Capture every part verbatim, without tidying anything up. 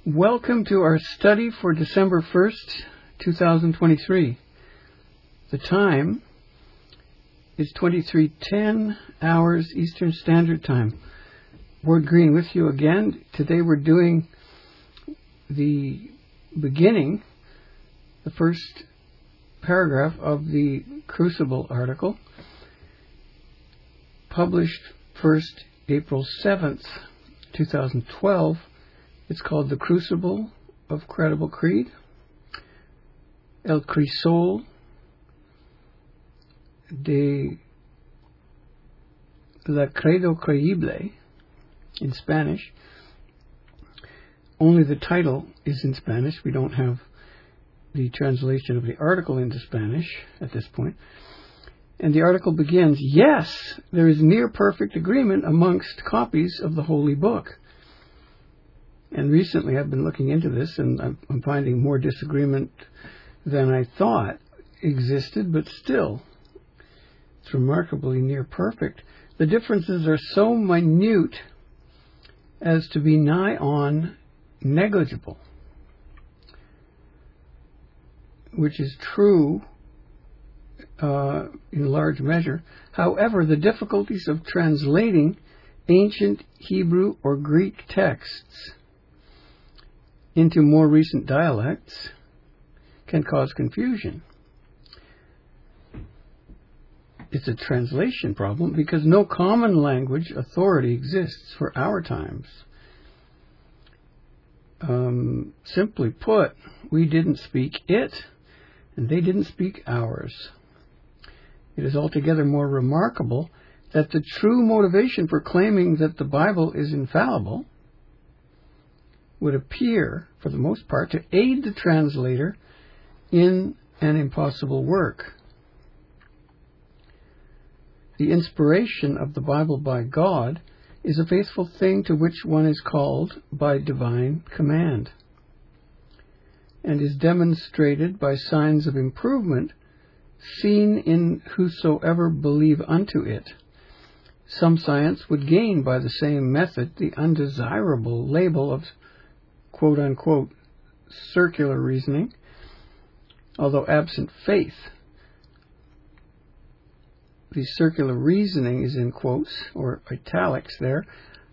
Welcome to our study for December first, two thousand twenty-three. The time is twenty-three ten hours Eastern Standard Time. Ward Green with you again. Today we're doing the beginning, the first paragraph of the Crucible article, published first April seventh, two thousand twelve. It's called The Crucible of Credible Creed, El Crisol de la Credo Creíble in Spanish. Only the title is in Spanish. We don't have the translation of the article into Spanish at this point. And the article begins, yes, there is near perfect agreement amongst copies of the Holy Book. And recently I've been looking into this, and I'm, I'm finding more disagreement than I thought existed, but still, it's remarkably near perfect. The differences are so minute as to be nigh on negligible, which is true uh, in large measure. However, the difficulties of translating ancient Hebrew or Greek texts into more recent dialects can cause confusion. It's a translation problem because no common language authority exists for our times. Um, simply put, we didn't speak it, and they didn't speak ours. It is altogether more remarkable that the true motivation for claiming that the Bible is infallible would appear, for the most part, to aid the translator in an impossible work. The inspiration of the Bible by God is a faithful thing to which one is called by divine command, and is demonstrated by signs of improvement seen in whosoever believe unto it. Some science would gain by the same method the undesirable label of quote-unquote circular reasoning, although absent faith. The circular reasoning is in quotes or italics there.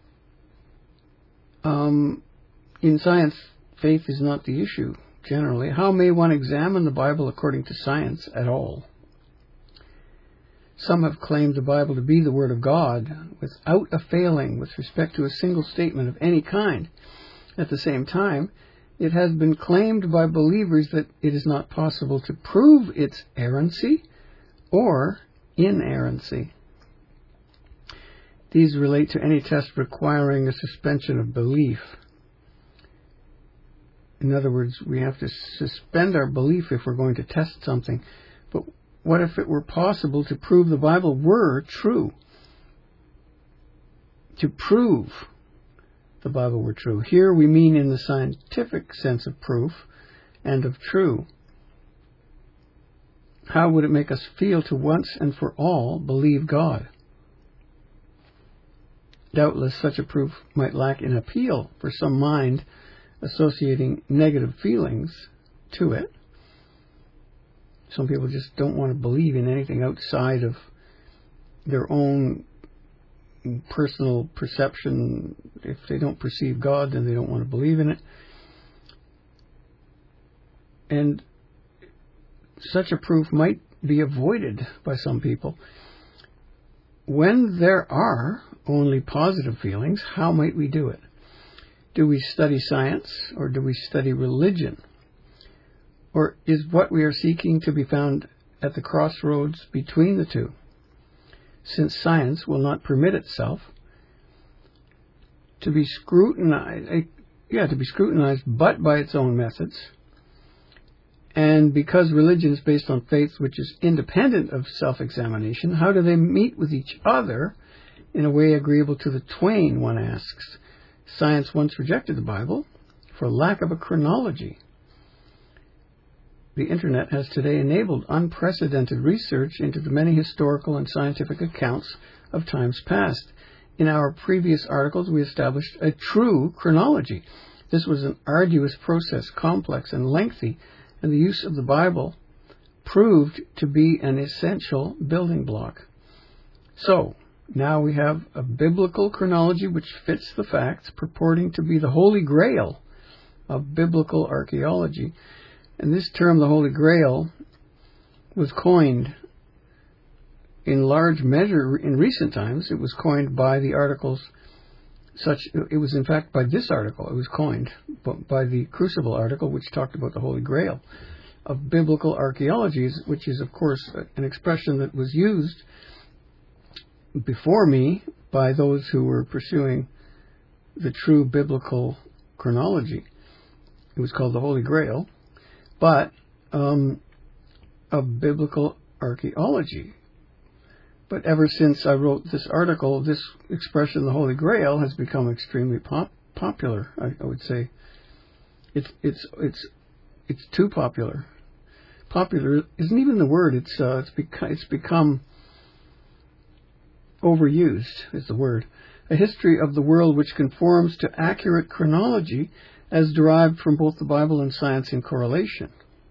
Um, in science, faith is not the issue generally. How may one examine the Bible according to science at all? Some have claimed the Bible to be the Word of God without a failing with respect to a single statement of any kind. At the same time, it has been claimed by believers that it is not possible to prove its errancy or inerrancy. These relate to any test requiring a suspension of belief. In other words, we have to suspend our belief if we're going to test something. But what if it were possible to prove the Bible were true? To prove the Bible were true. Here we mean in the scientific sense of proof and of true. How would it make us feel to once and for all believe God? Doubtless such a proof might lack in appeal for some mind associating negative feelings to it. Some people just don't want to believe in anything outside of their own personal perception. If they don't perceive God, then they don't want to believe in it. And such a proof might be avoided by some people. When there are only positive feelings, how might we do it? Do we study science, or do we study religion? Or is what we are seeking to be found at the crossroads between the two? Since science will not permit itself to be scrutinized, yeah, to be scrutinized, but by its own methods, and because religion is based on faith which is independent of self-examination, how do they meet with each other in a way agreeable to the twain, one asks. Science once rejected the Bible for lack of a chronology. The Internet has today enabled unprecedented research into the many historical and scientific accounts of times past. In our previous articles, we established a true chronology, This was an arduous process, complex and lengthy, and the use of the Bible proved to be an essential building block. So, now we have a biblical chronology which fits the facts, purporting to be the Holy Grail of biblical archaeology. And this term, the Holy Grail, was coined in large measure in recent times. It was coined by the articles such, it was in fact by this article, it was coined by the Crucible article, which talked about the Holy Grail of biblical archaeologies, which is of course an expression that was used before me by those who were pursuing the true biblical chronology. It was called the Holy Grail, but um, of biblical archaeology. But ever since I wrote this article, this expression, the Holy Grail, has become extremely pop- popular. I, I would say it's it's it's it's too popular. Popular isn't even the word. It's uh, it's become it's become overused is the word. A history of the world which conforms to accurate chronology as derived from both the Bible and science in correlation.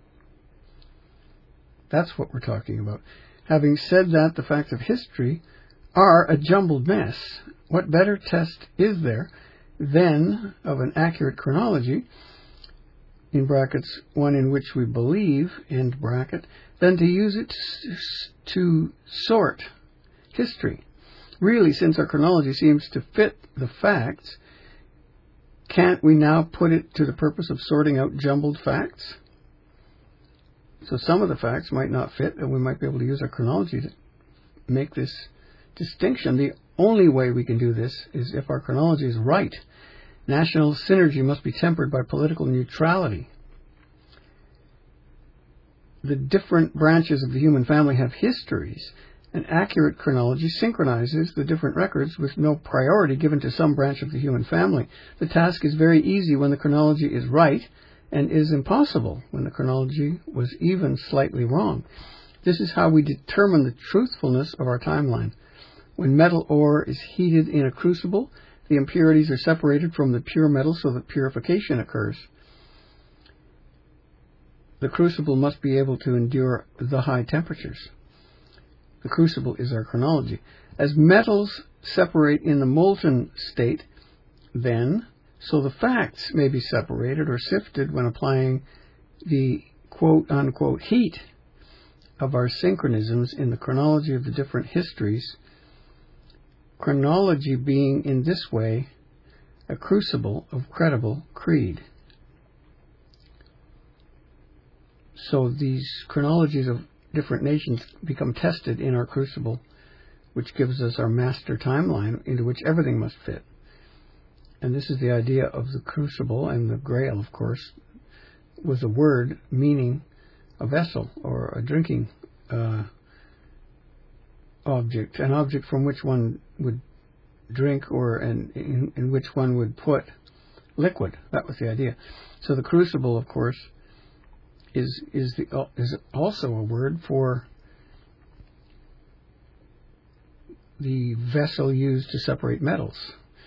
That's what we're talking about. Having said that, the facts of history are a jumbled mess. What better test is there then of an accurate chronology, in brackets, one in which we believe, end bracket, than to use it to sort history? Really, since our chronology seems to fit the facts, can't we now put it to the purpose of sorting out jumbled facts? So some of the facts might not fit, and we might be able to use our chronology to make this distinction. The only way we can do this is if our chronology is right. National synergy must be tempered by political neutrality. The different branches of the human family have histories. An accurate chronology synchronizes the different records with no priority given to some branch of the human family. The task is very easy when the chronology is right, and is impossible when the chronology was even slightly wrong. This is how we determine the truthfulness of our timeline. When metal ore is heated in a crucible, the impurities are separated from the pure metal so that purification occurs. The crucible must be able to endure the high temperatures. The crucible is our chronology. As metals separate in the molten state, then, so the facts may be separated or sifted when applying the quote-unquote heat of our synchronisms in the chronology of the different histories, chronology being in this way a crucible of credible creed. So these chronologies of different nations become tested in our crucible, which gives us our master timeline into which everything must fit. And this is the idea of the crucible, and the grail, of course, was a word meaning a vessel or a drinking uh, object, an object from which one would drink or an, in, in which one would put liquid. That was the idea. So the crucible, of course, is is the is also a word for the vessel used to separate metals.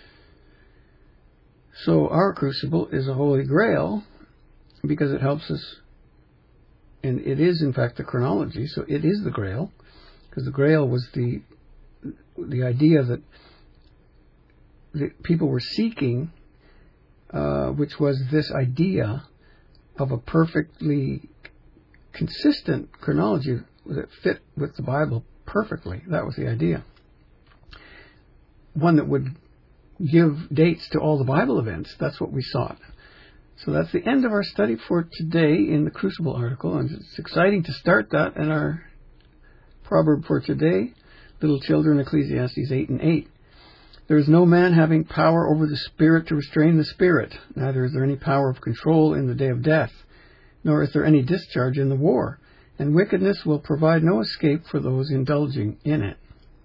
So our crucible is a holy grail because it helps us, and it is in fact the chronology, so it is the grail, because the grail was the the idea that the people were seeking, uh, which was this idea of a perfectly consistent chronology that fit with the Bible perfectly. That was the idea. One that would give dates to all the Bible events. That's what we sought. So that's the end of our study for today in the Crucible article, and it's exciting to start that. And our proverb for today, little children, Ecclesiastes eight and eight. There is no man having power over the spirit to restrain the spirit, neither is there any power of control in the day of death, nor is there any discharge in the war, and wickedness will provide no escape for those indulging in it.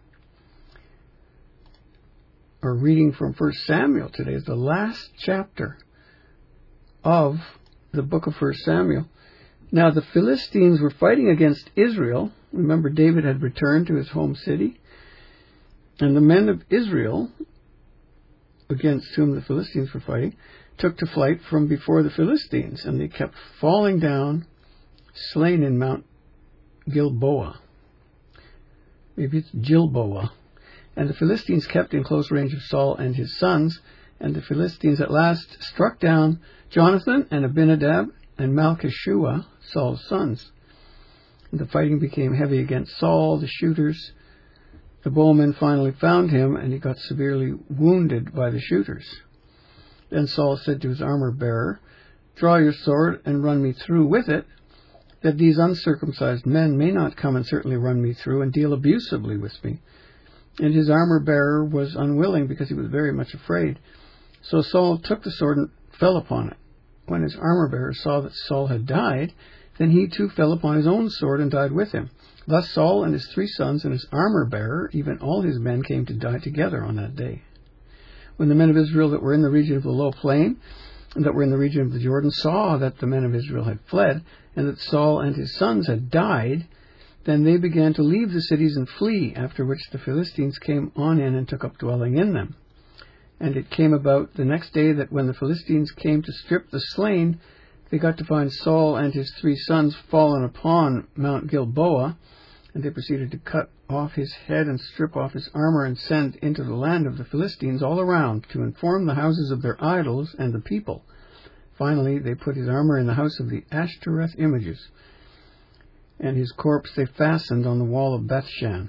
Our reading from First Samuel today is the last chapter of the book of First Samuel. Now the Philistines were fighting against Israel. Remember, David had returned to his home city. And the men of Israel, against whom the Philistines were fighting, took to flight from before the Philistines, and they kept falling down, slain in Mount Gilboa. Maybe it's Gilboa. And the Philistines kept in close range of Saul and his sons, and the Philistines at last struck down Jonathan and Abinadab and Malchishua, Saul's sons. And the fighting became heavy against Saul. The shooters, the bowmen finally found him, and he got severely wounded by the shooters. Then Saul said to his armor-bearer, "Draw your sword and run me through with it, that these uncircumcised men may not come and certainly run me through and deal abusively with me." And his armor-bearer was unwilling, because he was very much afraid. So Saul took the sword and fell upon it. When his armor-bearer saw that Saul had died, then he too fell upon his own sword and died with him. Thus Saul and his three sons and his armor-bearer, even all his men, came to die together on that day. When the men of Israel that were in the region of the low plain, and that were in the region of the Jordan, saw that the men of Israel had fled, and that Saul and his sons had died, then they began to leave the cities and flee, after which the Philistines came on in and took up dwelling in them. And it came about the next day that when the Philistines came to strip the slain, they got to find Saul and his three sons fallen upon Mount Gilboa, and they proceeded to cut off his head and strip off his armor and send into the land of the Philistines all around to inform the houses of their idols and the people. Finally, they put his armor in the house of the Ashtoreth images, and his corpse they fastened on the wall of Bethshan.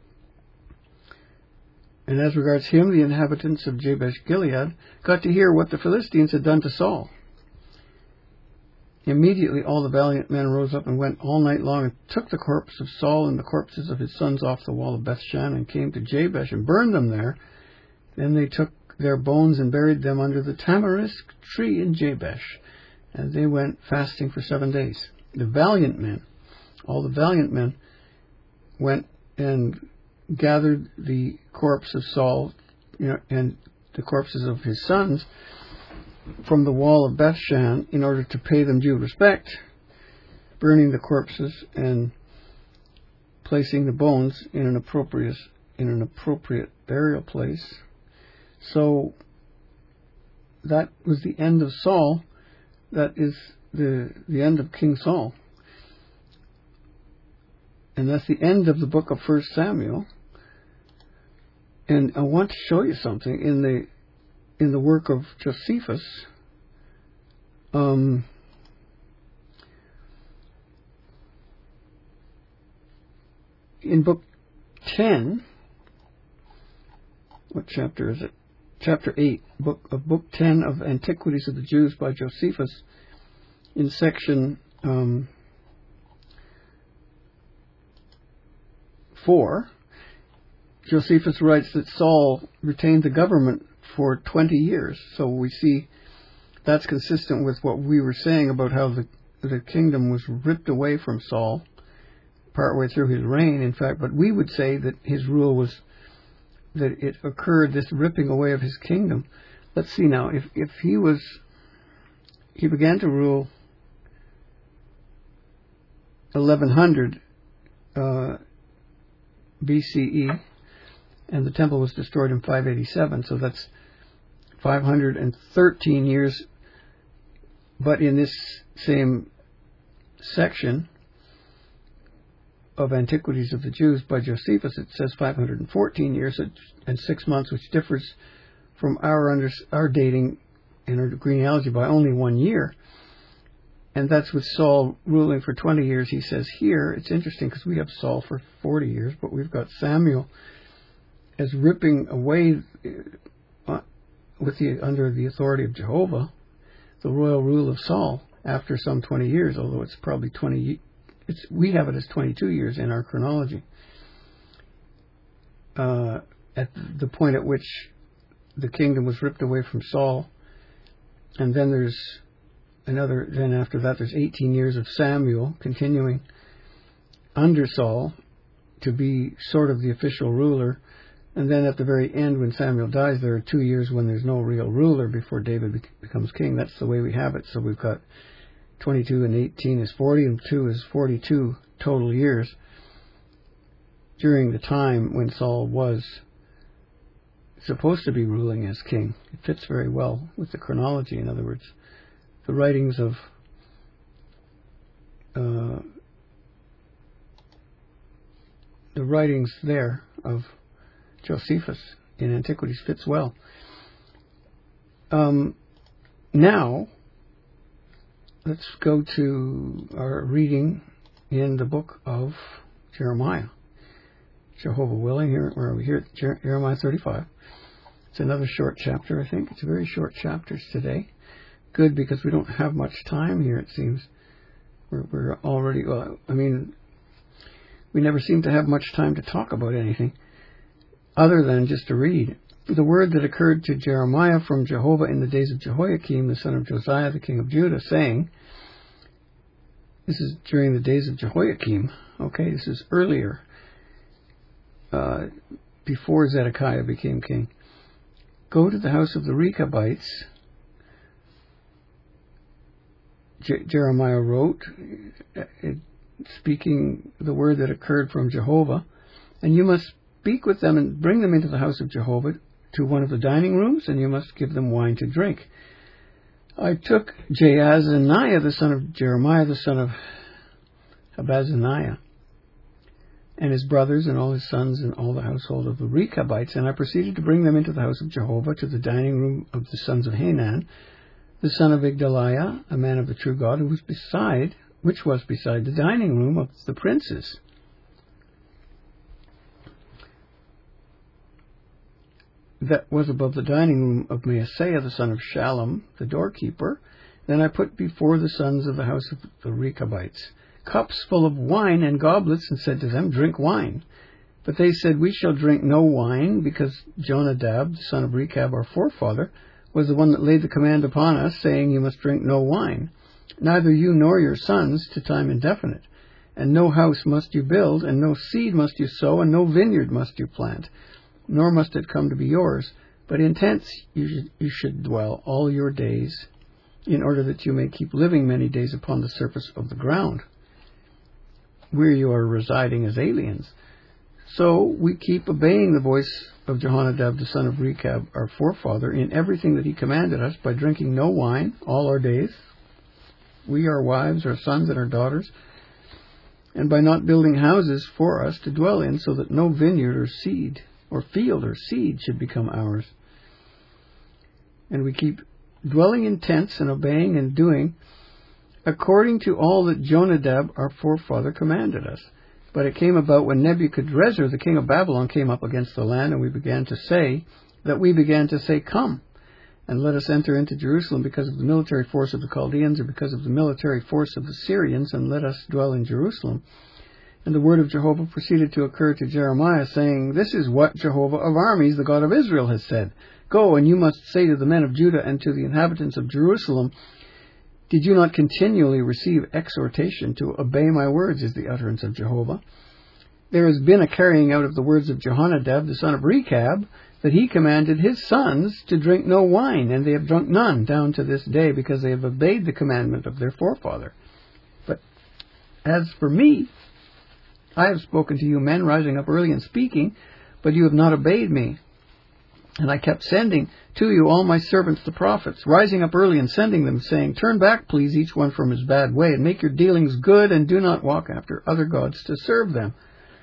And as regards him, the inhabitants of Jabesh Gilead got to hear what the Philistines had done to Saul. Immediately all the valiant men rose up and went all night long and took the corpse of Saul and the corpses of his sons off the wall of Bethshan and came to Jabesh and burned them there. Then they took their bones and buried them under the tamarisk tree in Jabesh. And they went fasting for seven days. The valiant men, all the valiant men, went and gathered the corpse of Saul, you know, and the corpses of his sons from the wall of Bethshan in order to pay them due respect, burning the corpses and placing the bones in an appropriate in an appropriate burial place. So that was the end of Saul. That is the the end of King Saul. And that's the end of the book of First Samuel. And I want to show you something in the in the work of Josephus. Um, in book ten, what chapter is it? Chapter eight, book of book ten of Antiquities of the Jews by Josephus, in section um, four, Josephus writes that Saul retained the government for twenty years. So we see that's consistent with what we were saying about how the the kingdom was ripped away from Saul partway through his reign, in fact. But we would say that his rule was, that it occurred, this ripping away of his kingdom. Let's see now, if, if he was, he began to rule eleven hundred uh, B C E, and the temple was destroyed in five eighty-seven, so that's five hundred thirteen years. But in this same section of Antiquities of the Jews by Josephus, it says five hundred fourteen years and six months, which differs from our under, our dating in our genealogy by only one year. And that's with Saul ruling for twenty years. He says here, it's interesting because we have Saul for forty years, but we've got Samuel as ripping away uh, with the under the authority of Jehovah the royal rule of Saul after some twenty years, although it's probably twenty. It's, we have it as twenty-two years in our chronology. Uh, at the point at which the kingdom was ripped away from Saul, and then there's another. Then after that, there's eighteen years of Samuel continuing under Saul to be sort of the official ruler. And then at the very end, when Samuel dies, there are two years when there's no real ruler before David be- becomes king. That's the way we have it. So we've got twenty-two and eighteen is forty, and two is forty-two total years during the time when Saul was supposed to be ruling as king. It fits very well with the chronology. In other words, the writings of uh, the writings there of Josephus in Antiquities fits well. Um, now, let's go to our reading in the book of Jeremiah. Jehovah willing, here where are we here? Jeremiah thirty-five. It's another short chapter, I think. It's very short chapters today. Good, because we don't have much time here, it seems. We're, we're already, well, I mean, we never seem to have much time to talk about anything other than just to read. The word that occurred to Jeremiah from Jehovah in the days of Jehoiakim, the son of Josiah, the king of Judah, saying, this is during the days of Jehoiakim. Okay, this is earlier, uh, before Zedekiah became king. Go to the house of the Rechabites, Je- Jeremiah wrote, it, speaking the word that occurred from Jehovah, and you must speak with them and bring them into the house of Jehovah to one of the dining rooms, and you must give them wine to drink. I took Jaazaniah, the son of Jeremiah, the son of Habazaniah, and his brothers and all his sons and all the household of the Rechabites, and I proceeded to bring them into the house of Jehovah to the dining room of the sons of Hanan, the son of Igdaliah, a man of the true God, who was beside, which was beside the dining room of the princes. That was above the dining room of Maaseiah, the son of Shallum, the doorkeeper. Then I put before the sons of the house of the Rechabites cups full of wine and goblets, and said to them, drink wine. But they said, we shall drink no wine, because Jonadab, the son of Rechab, our forefather, was the one that laid the command upon us, saying, you must drink no wine, neither you nor your sons, to time indefinite. And no house must you build, and no seed must you sow, and no vineyard must you plant, nor must it come to be yours, but in tents you should, you should dwell all your days, in order that you may keep living many days upon the surface of the ground, where you are residing as aliens. So we keep obeying the voice of Jehonadab, the son of Rechab, our forefather, in everything that he commanded us, by drinking no wine all our days, we, our wives, our sons, and our daughters, and by not building houses for us to dwell in, so that no vineyard or seed, or field or seed should become ours. And we keep dwelling in tents and obeying and doing according to all that Jonadab, our forefather, commanded us. But it came about when Nebuchadrezzar, the king of Babylon, came up against the land, and we began to say, that we began to say, come, and let us enter into Jerusalem because of the military force of the Chaldeans, or because of the military force of the Syrians, and let us dwell in Jerusalem. And the word of Jehovah proceeded to occur to Jeremiah, saying, this is what Jehovah of armies, the God of Israel, has said. Go, and you must say to the men of Judah and to the inhabitants of Jerusalem, did you not continually receive exhortation to obey my words, is the utterance of Jehovah? There has been a carrying out of the words of Jehonadab, the son of Rechab, that he commanded his sons to drink no wine, and they have drunk none down to this day, because they have obeyed the commandment of their forefather. But as for me, I have spoken to you men rising up early and speaking, but you have not obeyed me. And I kept sending to you all my servants the prophets, rising up early and sending them, saying, turn back, please, each one from his bad way, and make your dealings good, and do not walk after other gods to serve them.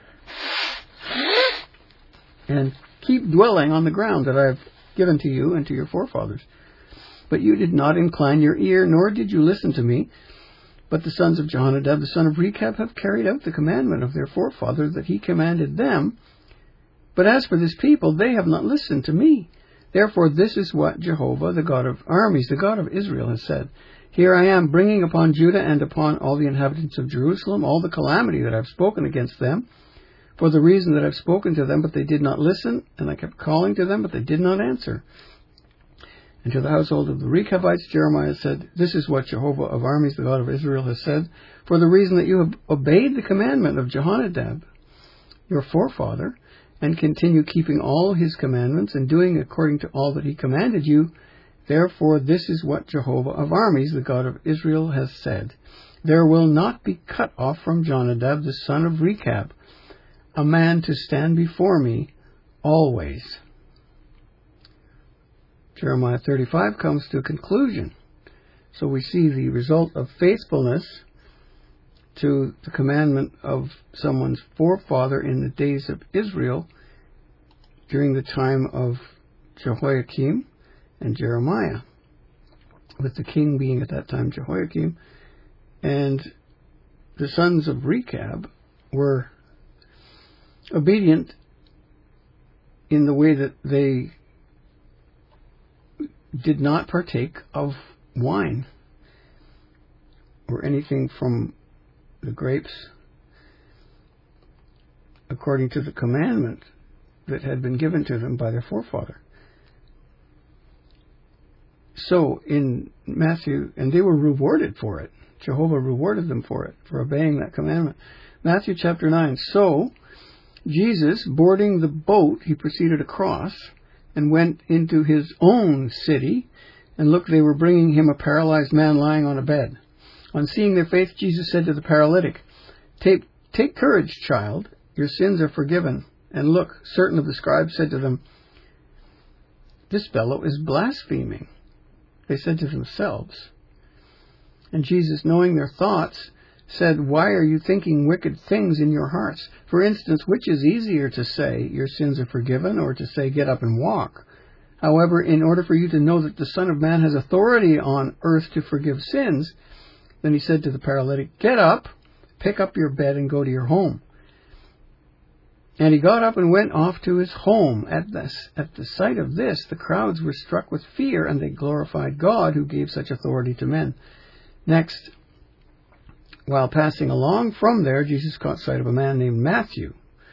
And keep dwelling on the ground that I have given to you and to your forefathers. But you did not incline your ear, nor did you listen to me. But the sons of Jehonadab, the son of Rechab, have carried out the commandment of their forefather that he commanded them. But as for this people, they have not listened to me. Therefore, this is what Jehovah, the God of armies, the God of Israel, has said. Here I am, bringing upon Judah and upon all the inhabitants of Jerusalem all the calamity that I have spoken against them, for the reason that I have spoken to them, but they did not listen, and I kept calling to them, but they did not answer. And to the household of the Rechabites, Jeremiah said, this is what Jehovah of armies, the God of Israel, has said, for the reason that you have obeyed the commandment of Jehonadab, your forefather, and continue keeping all his commandments and doing according to all that he commanded you. Therefore, this is what Jehovah of armies, the God of Israel, has said. There will not be cut off from Jonadab, the son of Rechab, a man to stand before me always. Jeremiah thirty-five comes to a conclusion. So we see the result of faithfulness to the commandment of someone's forefather in the days of Israel during the time of Jehoiakim and Jeremiah, with the king being at that time Jehoiakim, and the sons of Rechab were obedient in the way that they did not partake of wine or anything from the grapes according to the commandment that had been given to them by their forefather. So in Matthew, and they were rewarded for it. Jehovah rewarded them for it, for obeying that commandment. Matthew chapter nine. So Jesus, boarding the boat, he proceeded across and went into his own city. And look, they were bringing him a paralyzed man lying on a bed. On seeing their faith, Jesus said to the paralytic, Take, take courage, child. Your sins are forgiven. And look, certain of the scribes said to them, This fellow is blaspheming. They said to themselves. And Jesus, knowing their thoughts, said, Why are you thinking wicked things in your hearts? For instance, which is easier to say, Your sins are forgiven, or to say, Get up and walk? However, in order for you to know that the Son of Man has authority on earth to forgive sins, then he said to the paralytic, Get up, pick up your bed, and go to your home. And he got up and went off to his home. At this, at the sight of this, the crowds were struck with fear, and they glorified God, who gave such authority to men. Next, while passing along from there, Jesus caught sight of a man named Matthew,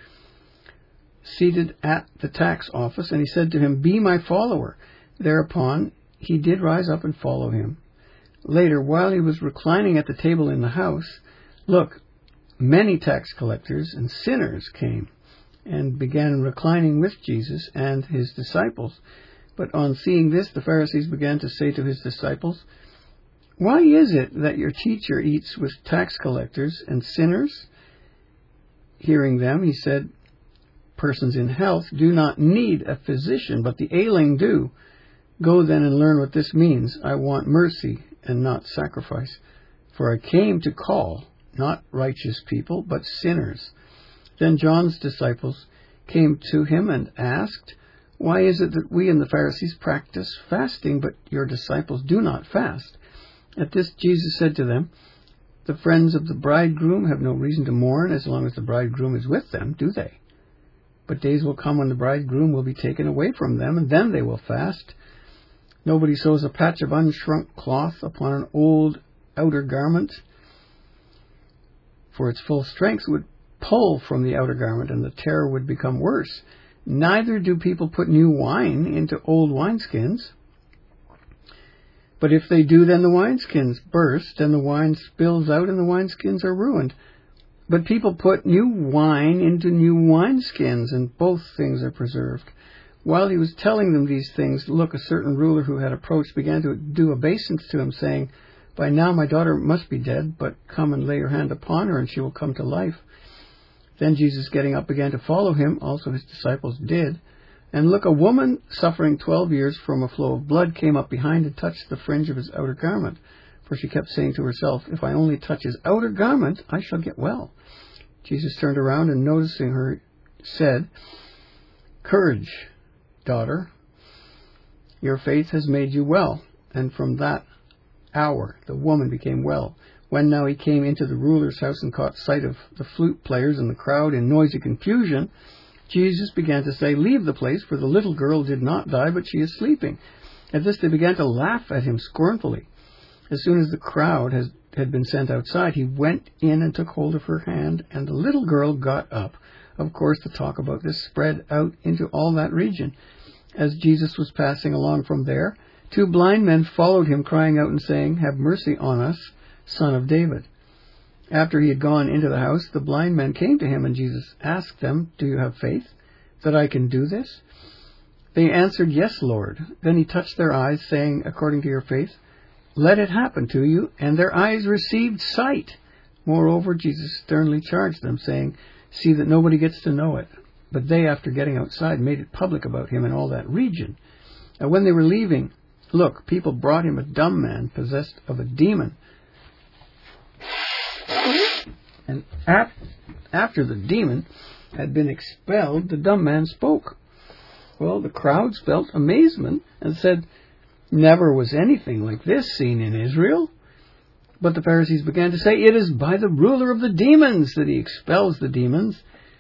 seated at the tax office, and he said to him, Be my follower. Thereupon he did rise up and follow him. Later, while he was reclining at the table in the house, look, many tax collectors and sinners came and began reclining with Jesus and his disciples. But on seeing this, the Pharisees began to say to his disciples, Why is it that your teacher eats with tax collectors and sinners? Hearing them, he said, Persons in health do not need a physician, but the ailing do. Go then and learn what this means. I want mercy and not sacrifice. For I came to call not righteous people, but sinners. Then John's disciples came to him and asked, Why is it that we and the Pharisees practice fasting, but your disciples do not fast? At this Jesus said to them, The friends of the bridegroom have no reason to mourn as long as the bridegroom is with them, do they? But days will come when the bridegroom will be taken away from them, and then they will fast. Nobody sews a patch of unshrunk cloth upon an old outer garment, for its full strength would pull from the outer garment, and the tear would become worse. Neither do people put new wine into old wineskins. But if they do, then the wineskins burst, and the wine spills out, and the wineskins are ruined. But people put new wine into new wineskins, and both things are preserved. While he was telling them these things, look, a certain ruler who had approached began to do obeisance to him, saying, By now my daughter must be dead, but come and lay your hand upon her, and she will come to life. Then Jesus, getting up, began to follow him. Also his disciples did. And look, a woman suffering twelve years from a flow of blood came up behind and touched the fringe of his outer garment. For she kept saying to herself, If I only touch his outer garment, I shall get well. Jesus turned around and, noticing her, said, Courage, daughter, your faith has made you well. And from that hour the woman became well. When now he came into the ruler's house and caught sight of the flute players and the crowd in noisy confusion, Jesus began to say, Leave the place, for the little girl did not die, but she is sleeping. At this they began to laugh at him scornfully. As soon as the crowd has, had been sent outside, he went in and took hold of her hand, and the little girl got up. Of course, the talk about this spread out into all that region. As Jesus was passing along from there, two blind men followed him, crying out and saying, Have mercy on us, Son of David. After he had gone into the house, the blind men came to him, and Jesus asked them, Do you have faith that I can do this? They answered, Yes, Lord. Then he touched their eyes, saying, According to your faith, let it happen to you. And their eyes received sight. Moreover, Jesus sternly charged them, saying, See that nobody gets to know it. But they, after getting outside, made it public about him in all that region. And when they were leaving, look, people brought him a dumb man possessed of a demon. And at, after the demon had been expelled, the dumb man spoke. Well, the crowds felt amazement and said, never was anything like this seen in Israel. But the Pharisees began to say, it is by the ruler of the demons that he expels the demons.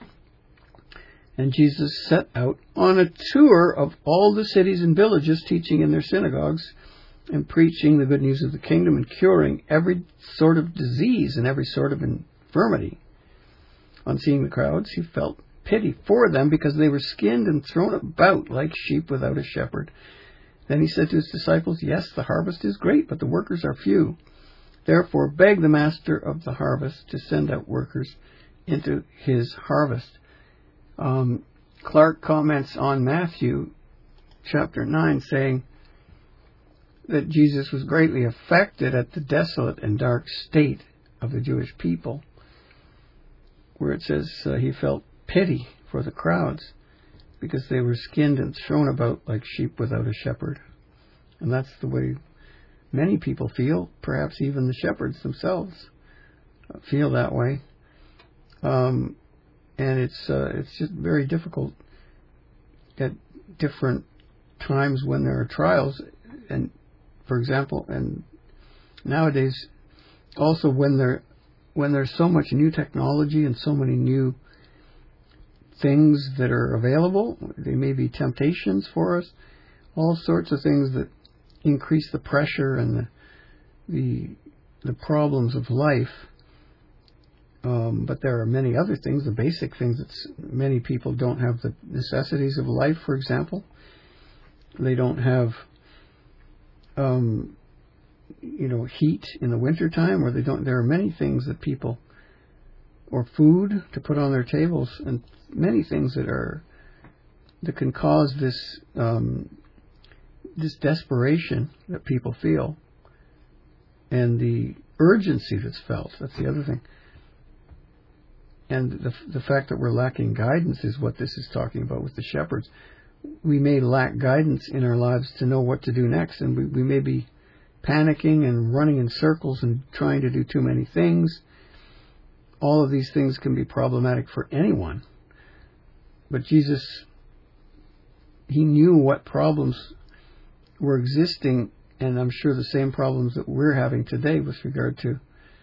And Jesus set out on a tour of all the cities and villages, teaching in their synagogues and preaching the good news of the kingdom and curing every sort of disease and every sort of infirmity. On seeing the crowds, he felt pity for them because they were skinned and thrown about like sheep without a shepherd. Then he said to his disciples, yes, the harvest is great, but the workers are few. Therefore, beg the master of the harvest to send out workers into his harvest. Um, Clark comments on Matthew chapter nine, saying that Jesus was greatly affected at the desolate and dark state of the Jewish people, where it says uh, he felt pity for the crowds because they were skinned and thrown about like sheep without a shepherd. And that's the way many people feel, perhaps even the shepherds themselves feel that way. Um, and it's uh, it's just very difficult at different times when there are trials. And, for example, and nowadays, also when there when there's so much new technology and so many new things that are available, they may be temptations for us, all sorts of things that increase the pressure and the the, the problems of life. Um, but there are many other things, the basic things that many people don't have, the necessities of life, for example. They don't have, um, you know, heat in the wintertime, or they don't. There are many things that people, or food to put on their tables, and many things that are that can cause this um, this desperation that people feel, and the urgency that's felt. That's the other thing. And the the fact that we're lacking guidance is what this is talking about with the shepherds. We may lack guidance in our lives to know what to do next, and we, we may be panicking and running in circles and trying to do too many things. All of these things can be problematic for anyone. But Jesus, he knew what problems were existing, and I'm sure the same problems that we're having today with regard to,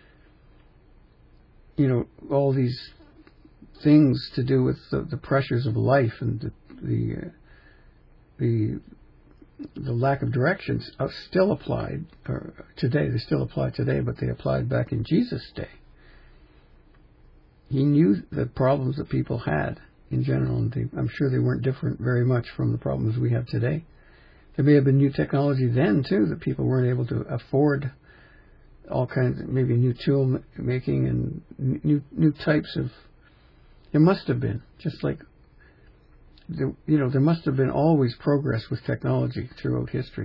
you know, all these things to do with the, the pressures of life and the the, uh, the the lack of directions are still applied or today. They still apply today, but they applied back in Jesus' day. He knew the problems that people had in general, and they, I'm sure they weren't different very much from the problems we have today. There may have been new technology then, too, that people weren't able to afford, all kinds of, maybe new tool making and new new types of, there must have been, just like, there, you know, there must have been always progress with technology throughout history.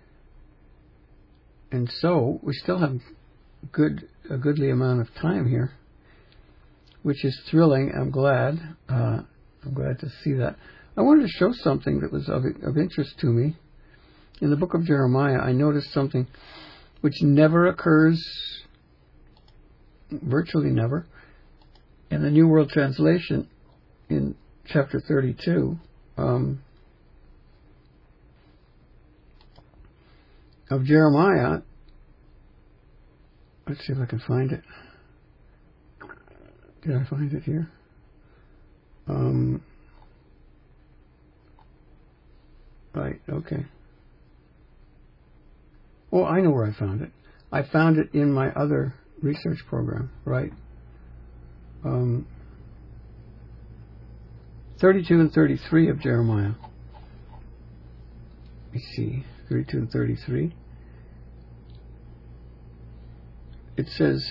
And so, we still have good a goodly amount of time here, which is thrilling. I'm glad. Uh, I'm glad to see that. I wanted to show something that was of, of interest to me. In the book of Jeremiah, I noticed something which never occurs, virtually never, in the New World Translation in chapter thirty-two. Um, of Jeremiah. Let's see if I can find it. Did I find it here? Um, right, okay. Oh, I know where I found it. I found it in my other research program, right? Um, thirty-two and thirty-three of Jeremiah. Let me see, thirty-two and thirty-three. It says,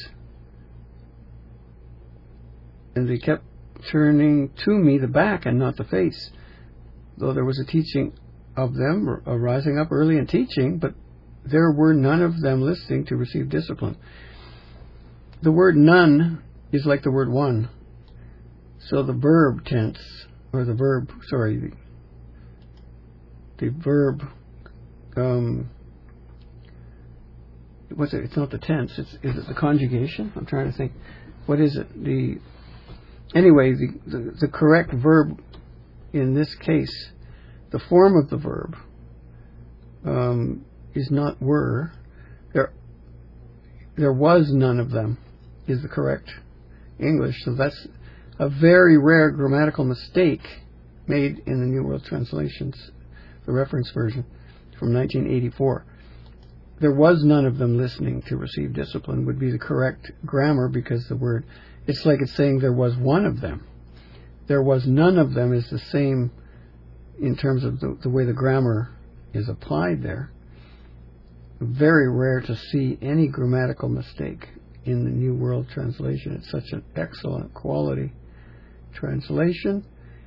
and they kept turning to me the back and not the face, though there was a teaching of them, a rising up early and teaching, but there were none of them listening to receive discipline. The word none is like the word one. So the verb tense, or the verb, sorry, the, the verb um, what's it? It's not the tense. It's is it the conjugation? I'm trying to think. What is it? The anyway, the, the the correct verb in this case, the form of the verb um, is not were. There, there was none of them. Is the correct English. So that's a very rare grammatical mistake made in the New World Translations, the reference version from nineteen eighty-four. There was none of them listening to receive discipline would be the correct grammar, because the word, it's like it's saying there was one of them. There was none of them is the same in terms of the, the way the grammar is applied there. Very rare to see any grammatical mistake in the New World Translation. It's such an excellent quality translation.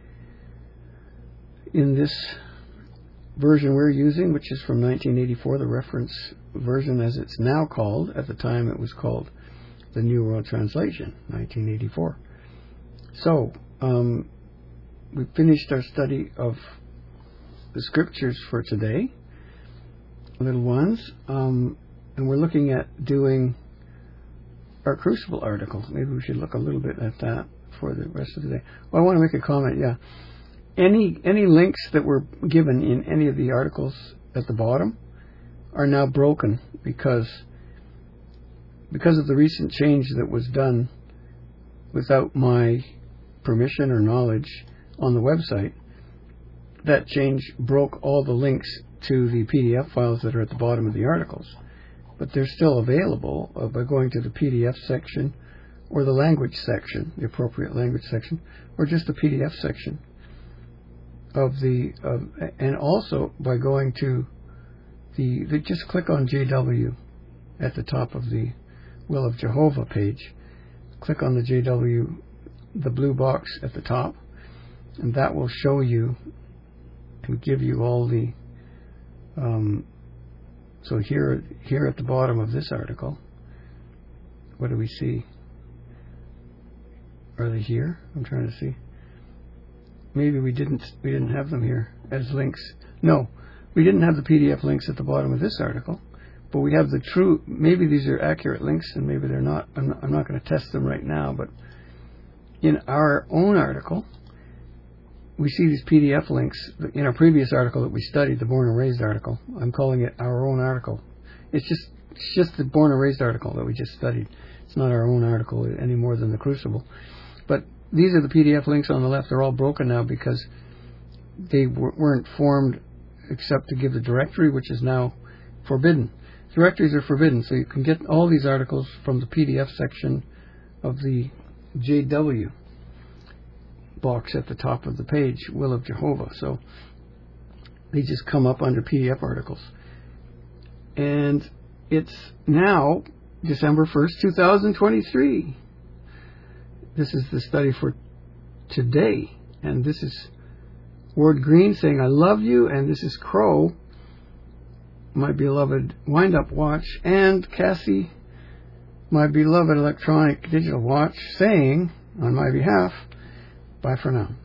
In this version we're using, which is from nineteen eighty-four, the reference version as it's now called, at the time it was called the New World Translation, nineteen eighty-four. So, um, we finished our study of the scriptures for today, little ones, um, and we're looking at doing our Crucible article. Maybe we should look a little bit at that for the rest of the day. Well, I want to make a comment, yeah. Any any links that were given in any of the articles at the bottom are now broken because because of the recent change that was done without my permission or knowledge on the website. That change broke all the links to the P D F files that are at the bottom of the articles. But they're still available uh, by going to the P D F section or the language section, the appropriate language section, or just the P D F section of the, uh, and also by going to the, the, just click on J W at the top of the Will of Jehovah page. Click on the J W, the blue box at the top, and that will show you and give you all the, um, so here, here at the bottom of this article, what do we see? Are they here? I'm trying to see. Maybe we didn't we didn't have them here as links. No, we didn't have the P D F links at the bottom of this article, but we have the true, maybe these are accurate links and maybe they're not. I'm not, I'm not going to test them right now, but in our own article, we see these P D F links. In our previous article that we studied, the Born and Raised article, I'm calling it our own article. It's just it's just the Born and Raised article that we just studied. It's not our own article any more than the Crucible. But these are the P D F links on the left. They're all broken now because they w- weren't formed except to give the directory, which is now forbidden. Directories are forbidden, so you can get all these articles from the P D F section of the J W box at the top of the page, Will of Jehovah. So they just come up under P D F articles. And it's now December first, two thousand twenty-three. This is the study for today. And this is Ward Green saying, I love you. And this is Crow, my beloved wind-up watch. And Cassie, my beloved electronic digital watch, saying, on my behalf, bye for now.